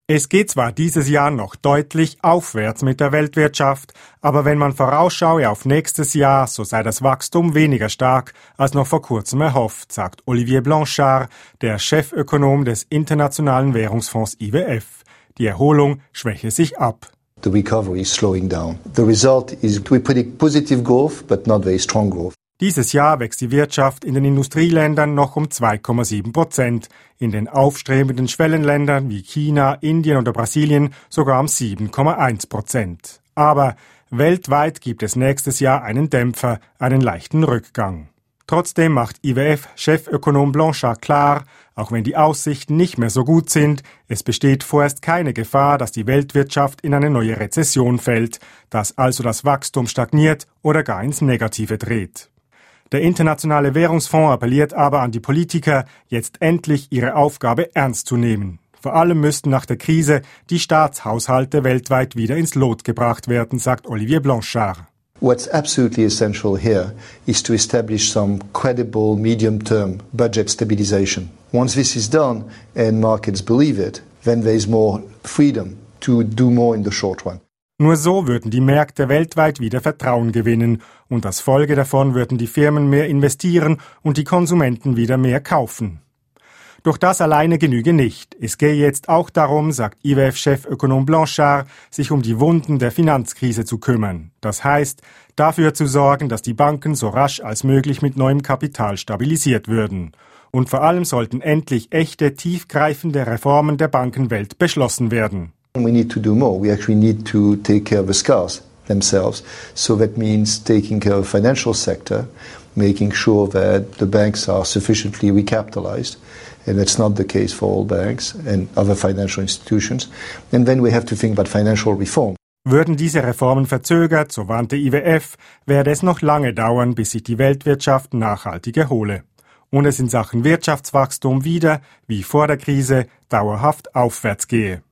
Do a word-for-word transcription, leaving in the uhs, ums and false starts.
Es geht zwar dieses Jahr noch deutlich aufwärts mit der Weltwirtschaft, aber wenn man vorausschaue auf nächstes Jahr, so sei das Wachstum weniger stark als noch vor kurzem erhofft, sagt Olivier Blanchard, der Chefökonom des Internationalen Währungsfonds I W F. Die Erholung schwäche sich ab. The recovery is slowing down. The result is we predict positive growth, but not very strong growth. Dieses Jahr wächst die Wirtschaft in den Industrieländern noch um zwei Komma sieben Prozent, in den aufstrebenden Schwellenländern wie China, Indien oder Brasilien sogar um sieben Komma eins Prozent. Aber weltweit gibt es nächstes Jahr einen Dämpfer, einen leichten Rückgang. Trotzdem macht I W F-Chefökonom Blanchard klar, auch wenn die Aussichten nicht mehr so gut sind, es besteht vorerst keine Gefahr, dass die Weltwirtschaft in eine neue Rezession fällt, dass also das Wachstum stagniert oder gar ins Negative dreht. Der Internationale Währungsfonds appelliert aber an die Politiker, jetzt endlich ihre Aufgabe ernst zu nehmen. Vor allem müssten nach der Krise die Staatshaushalte weltweit wieder ins Lot gebracht werden, sagt Olivier Blanchard. What's absolutely essential here is to establish some credible medium-term budget stabilization. Once this is done and markets believe it, then there is more freedom to do more in the short run. Nur so würden die Märkte weltweit wieder Vertrauen gewinnen und als Folge davon würden die Firmen mehr investieren und die Konsumenten wieder mehr kaufen. Doch das alleine genüge nicht. Es gehe jetzt auch darum, sagt I W F-Chefökonom Blanchard, sich um die Wunden der Finanzkrise zu kümmern. Das heißt, dafür zu sorgen, dass die Banken so rasch als möglich mit neuem Kapital stabilisiert würden. Und vor allem sollten endlich echte, tiefgreifende Reformen der Bankenwelt beschlossen werden. We need to do more. We actually need to take care of the scars themselves. So that means taking care of the financial sector, making sure that the banks are sufficiently recapitalized. And that's not the case for all banks and other financial institutions. And then we have to think about financial reform. Würden diese Reformen verzögert, so warnte I W F, werde es noch lange dauern, bis sich die Weltwirtschaft nachhaltig erhole. Und es in Sachen Wirtschaftswachstum wieder, wie vor der Krise, dauerhaft aufwärts gehe.